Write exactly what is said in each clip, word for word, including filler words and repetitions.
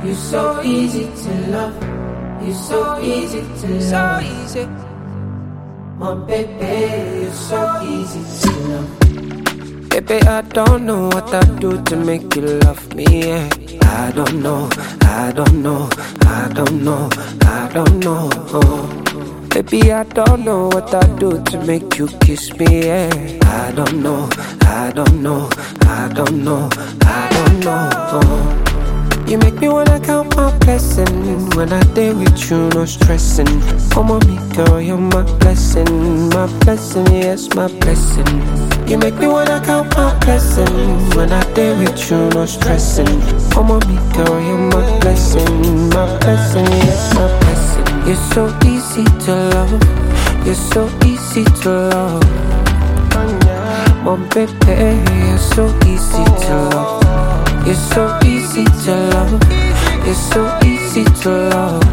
You're so easy to love. You're so easy to love. So easy. My baby, you're so easy to love. Baby, I don't know what I do to make you love me, yeah. I don't know, I don't know, I don't know, I don't know. Baby, I don't know what I do to make you kiss me, yeah. I don't know, I don't know, I don't know, I don't know. You make me wanna count my blessings. When I day with you, no stressing. Oh mommy girl, you're my blessing. My blessing, yes, my blessing. You make me wanna count my blessings. When I day with you, no stressing. Oh mommy girl, you're my blessing. My blessing, yes, my blessing. You're so easy to love. You're so easy to love. My baby, you're so easy to love. You're so easy to love. You're so easy to love.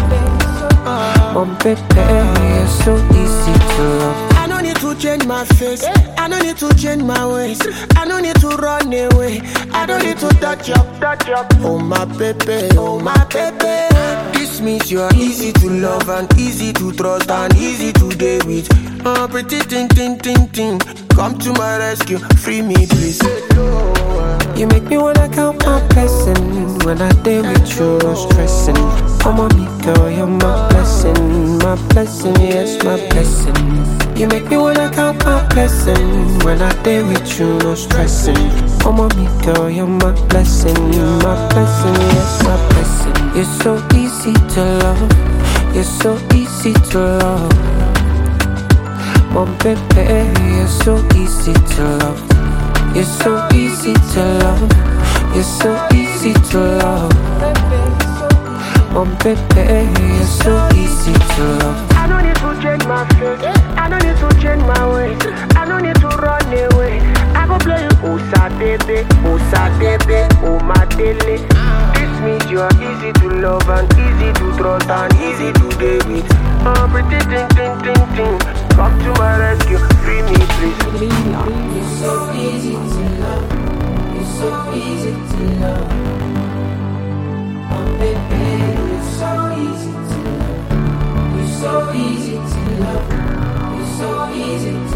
Oh baby, you're so easy to love. I don't need to change my face. I don't need to change my ways. I don't need to run away. I don't need to touch up, touch up. Oh my baby, oh my baby. This means you are easy to love and easy to trust and easy to deal with. Oh pretty ting ting ting ting, come to my rescue, free me please. You make me wanna count my blessings. When I day with you, no stressing. Oh mommy girl, you're my blessing. My blessing, yes, my blessing. You make me wanna count my blessings. When I day with you, no stressing. Oh mommy girl, you're my blessing. My blessing, yes, my blessing. You're so easy to love. You're so easy to love. Oh baby, you're so easy to love. You're so easy to love. You're so easy to love. Oh baby, you're so easy to love. I don't need to change my face. I don't need to change my ways. I don't need to run away. I go play you Osa baby, Osa baby, oh my daily. This means you are easy to love and easy to trust and easy to deal with. Oh pretty ting ting ting ting, come to my rescue, free me please. You're so easy to love. You're so easy to love. Oh baby, you're so easy to love. You're so easy to love. You're so easy to love.